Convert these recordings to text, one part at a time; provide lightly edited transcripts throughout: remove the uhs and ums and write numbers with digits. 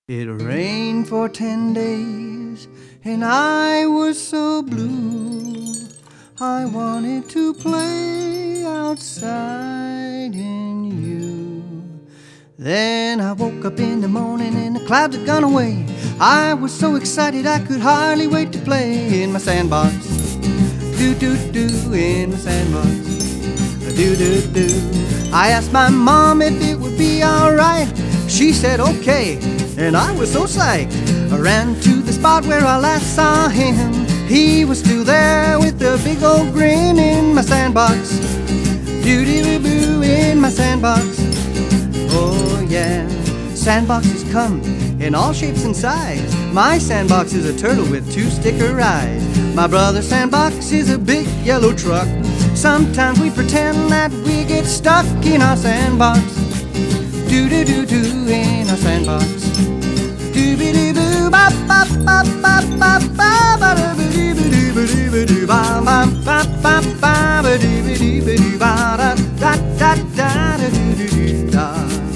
It rained for 10 days and I was so blue. I wanted to play outside in you. Then I woke up in the morning and the clouds had gone away. I was so excited I could hardly wait to play in my sandbox. Do-do-do in the sandbox. Do-do-do. I asked my mom if it would be alright. She said okay, and I was so psyched. I ran to the spot where I last saw him. He was still there with a big old grin in my sandbox. Doo-doo-boo in my sandbox. Oh yeah, sandboxes come in all shapes and sizes. My sandbox is a turtle with 2 sticker eyes. My brother's sandbox is a big yellow truck. Sometimes we pretend that we get stuck in our sandbox. Do-do-do-do in our sandbox. Do-be-do-boo ba ba ba ba ba ba ba do-be-do-be-do-be-do-be-do ba ba ba ba ba ba do-be-do-be-do ba da da da da do-do-do da.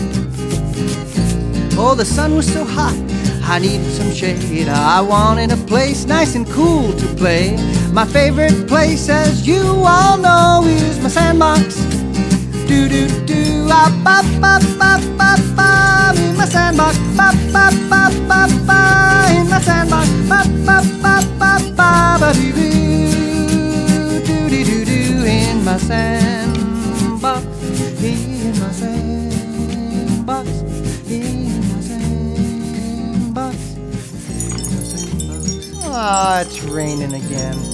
Oh, the sun was so hot, I needed some shade. I wanted a place nice and cool to play. My favorite place, as you all know, is my sandbox. Do-do-do, ba ba ba ba ba in my sandbox. Ba ba ba ba ba in my sandbox. Ba ba ba ba ba ba do-do, do-do-do-do in my sandbox. In my sandbox. In my sandbox. Ah, it's raining again.